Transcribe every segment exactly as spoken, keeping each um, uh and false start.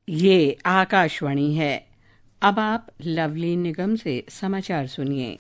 ये आकाशवाणी है। अब आप लवली निगम से समाचार सुनिए।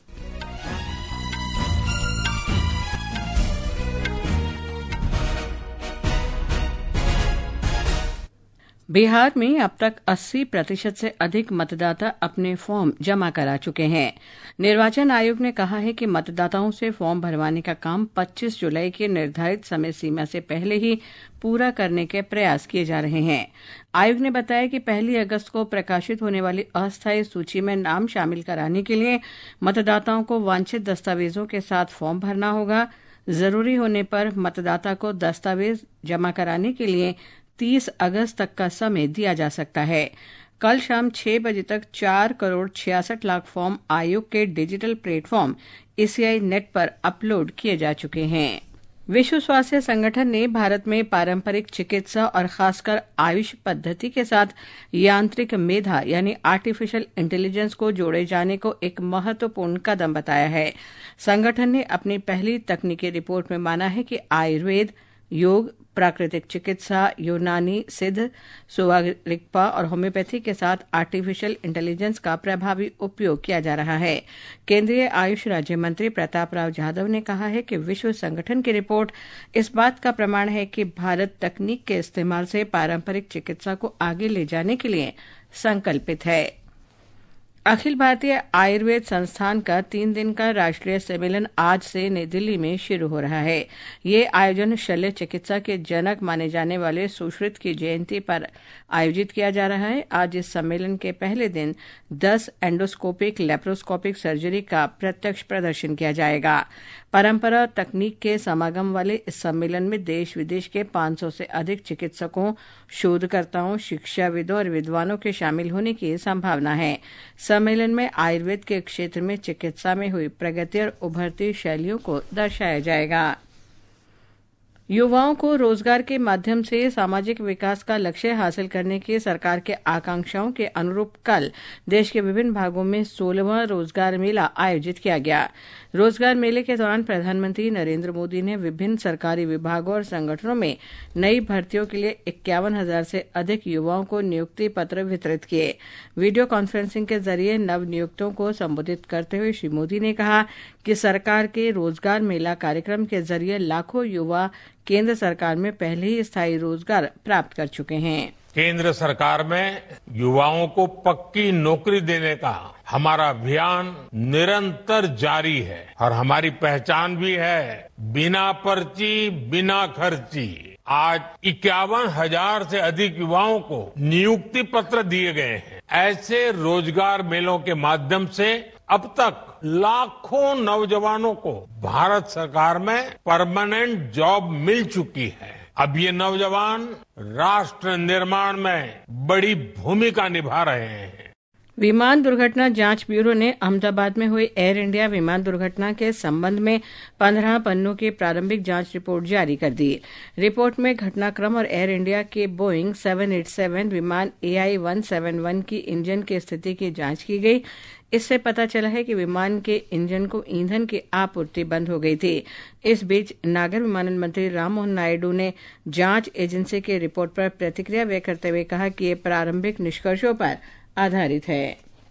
बिहार में अब तक अस्सी प्रतिशत से अधिक मतदाता अपने फॉर्म जमा करा चुके हैं। निर्वाचन आयोग ने कहा है कि मतदाताओं से फॉर्म भरवाने का काम पच्चीस जुलाई के निर्धारित समय सीमा से पहले ही पूरा करने के प्रयास किए जा रहे हैं। आयोग ने बताया कि पहली अगस्त को प्रकाशित होने वाली अस्थायी सूची में नाम शामिल कराने के लिए मतदाताओं को वांछित दस्तावेजों के साथ फॉर्म भरना होगा। जरूरी होने पर मतदाता को दस्तावेज जमा कराने के लिए तीस अगस्त तक का समय दिया जा सकता है। कल शाम छह बजे तक चार करोड़ छियासठ लाख फॉर्म आयोग के डिजिटल प्लेटफॉर्म ईसीआई नेट पर अपलोड किए जा चुके हैं। विश्व स्वास्थ्य संगठन ने भारत में पारंपरिक चिकित्सा और खासकर आयुष पद्धति के साथ यांत्रिक मेधा यानी आर्टिफिशियल इंटेलिजेंस को जोड़े जाने को एक महत्वपूर्ण कदम बताया है। संगठन ने अपनी पहली तकनीकी रिपोर्ट में माना है कि आयुर्वेद, योग, प्राकृतिक चिकित्सा, यूनानी, सिद्ध, सुवारिकपा और होम्योपैथी के साथ आर्टिफिशियल इंटेलिजेंस का प्रभावी उपयोग किया जा रहा है। केंद्रीय आयुष राज्य मंत्री प्रताप राव जाधव ने कहा है कि विश्व संगठन की रिपोर्ट इस बात का प्रमाण है कि भारत तकनीक के इस्तेमाल से पारंपरिक चिकित्सा को आगे ले जाने के लिए संकल्पित है। अखिल भारतीय आयुर्वेद संस्थान का तीन दिन का राष्ट्रीय सम्मेलन आज से नई दिल्ली में शुरू हो रहा है। ये आयोजन शल्य चिकित्सा के जनक माने जाने वाले सुश्रुत की जयंती पर आयोजित किया जा रहा है। आज इस सम्मेलन के पहले दिन दस एंडोस्कोपिक लेप्रोस्कोपिक सर्जरी का प्रत्यक्ष प्रदर्शन किया जाएगा। परंपरा तकनीक के समागम वाले इस सम्मेलन में देश विदेश के पांच सौ से अधिक चिकित्सकों, शोधकर्ताओं, शिक्षाविदों और विद्वानों के शामिल होने की संभावना है। सम्मेलन में आयुर्वेद के क्षेत्र में चिकित्सा में हुई प्रगति और उभरती शैलियों को दर्शाया जाएगा। युवाओं को रोजगार के माध्यम से सामाजिक विकास का लक्ष्य हासिल करने की सरकार के आकांक्षाओं के अनुरूप कल देश के विभिन्न भागों में सोलहवां रोजगार मेला आयोजित किया गया। रोजगार मेले के दौरान प्रधानमंत्री नरेंद्र मोदी ने विभिन्न सरकारी विभागों और संगठनों में नई भर्तियों के लिए इक्यावन हजार से अधिक युवाओं को नियुक्ति पत्र वितरित किए। वीडियो कॉन्फ्रेंसिंग के जरिए नव नियुक्तों को संबोधित करते हुए श्री मोदी ने कहा कि सरकार के रोजगार मेला कार्यक्रम के जरिए लाखों युवा केंद्र सरकार में पहले ही स्थायी रोजगार प्राप्त कर चुके हैं। केंद्र सरकार में युवाओं को पक्की नौकरी देने का हमारा अभियान निरंतर जारी है और हमारी पहचान भी है बिना पर्ची, बिना खर्ची। आज इक्यावन हजार से अधिक युवाओं को नियुक्ति पत्र दिए गए हैं। ऐसे रोजगार मेलों के माध्यम से अब तक लाखों नौजवानों को भारत सरकार में परमानेंट जॉब मिल चुकी है। अब ये नौजवान राष्ट्र निर्माण में बड़ी भूमिका निभा रहे हैं। विमान दुर्घटना जांच ब्यूरो ने अहमदाबाद में हुई एयर इंडिया विमान दुर्घटना के संबंध में पंद्रह पन्नों की प्रारंभिक जांच रिपोर्ट जारी कर दी। रिपोर्ट में घटनाक्रम और एयर इंडिया के बोइंग सात सौ सत्तासी विमान ए आई एक सौ इकहत्तर की इंजन की स्थिति की जांच की गई। इससे पता चला है कि विमान के इंजन को ईंधन की आपूर्ति बंद हो गई थी। इस बीच नागर विमानन मंत्री राममोहन नायडू ने जांच एजेंसी की रिपोर्ट पर प्रतिक्रिया व्यक्त करते हुए कहा कि ये प्रारंभिक निष्कर्षों पर आधारित है।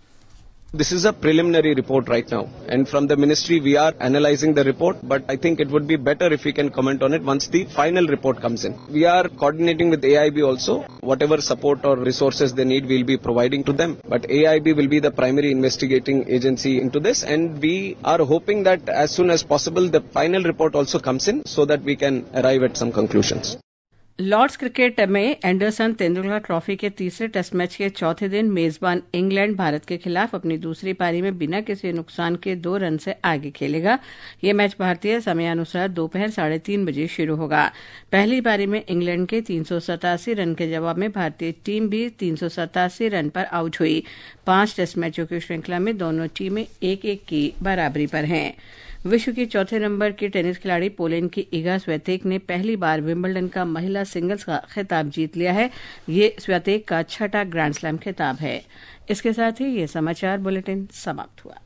This is a preliminary report right now, and from the ministry we are analyzing the report, but I think it would be better if we can comment on it once the final report comes in. We are coordinating with A I B also. Whatever support or resources they need, we'll be providing to them. But A I B will be the primary investigating agency into this, and we are hoping that as soon as possible the final report also comes in so that we can arrive at some conclusions. Lord's cricket में Anderson Tendulkar trophy के तीसरे test match के चौथे दिन मेजबान England Bharat के खिलाफ अपनी दूसरी पारी में बिना किसी नुकसान के दो रन से आगे खेलेगा। ये मैच भारतीय समयानुसार दोपहर साढ़े तीन बजे शुरू होगा। पहली पारी में इंग्लैंड के तीन सौ सतासी रन के जवाब में भारतीय टीम भी तीन सौ सतासी रन पर आउट हुई। पांच टेस्ट मैचों की श्रृंखला में दोनों टीमें एक एक की बराबरी पर हैं। विश्व की चौथे नंबर की टेनिस खिलाड़ी पोलैंड की इगा स्वियातेक ने पहली बार विंबलडन का महिला सिंगल्स का खिताब जीत लिया है। ये स्वियातेक का छठा ग्रैंड स्लैम खिताब है। इसके साथ ही ये समाचार बुलेटिन समाप्त हुआ।